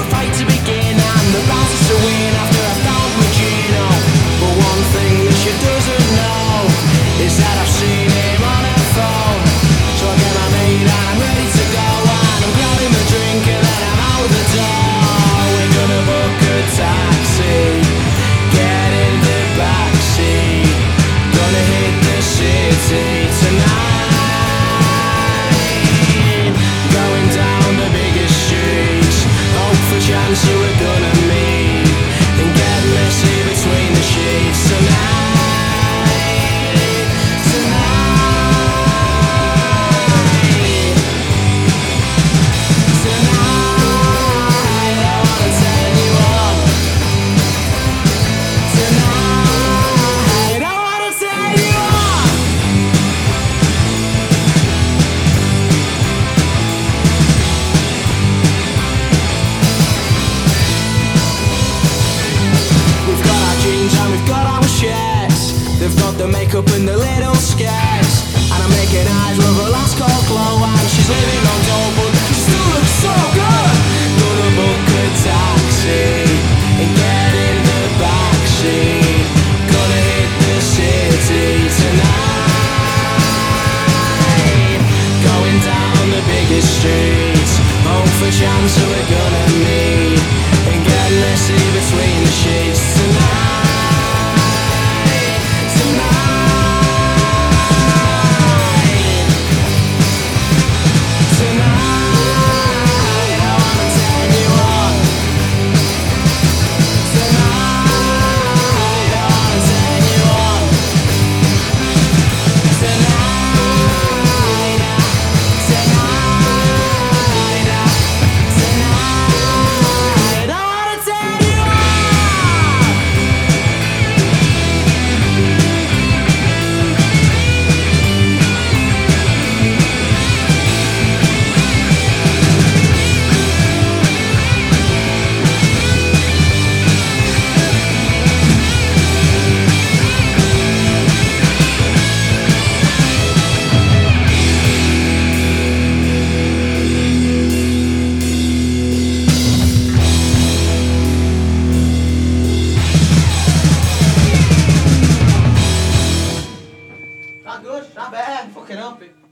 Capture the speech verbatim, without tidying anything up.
a fight to begin, and the bounces to win after I found Regino. But one thing that she doesn't know is that I've seen him on her phone. So I get my maid and I'm ready to go, and I'm grabbing my drink and then I'm out the door. We're gonna book a taxi, get in the backseat, gonna hit the city tonight. Going down the biggest streets, hope for chance that we're gonna meet and get messy between the sheets tonight. Tonight. Tonight. I wanna tell you all. Tonight. I wanna tell you all. We've got our jeans and we've got our shirts. They've got the makeup and the little skirts, and I'm making eyes with her last call glow, and she's living on dough, but she still looks so good. Gonna book a taxi and get in the backseat, gonna hit the city tonight. Going down the biggest streets, hope for chance that we're gonna meet and get messy between the sheets tonight. Tonight. Tonight. I wanna tell you all. Tonight. I wanna tell you all. Tonight. Tonight. Tonight. I wanna tell you all. Not good, not bad, fucking up it.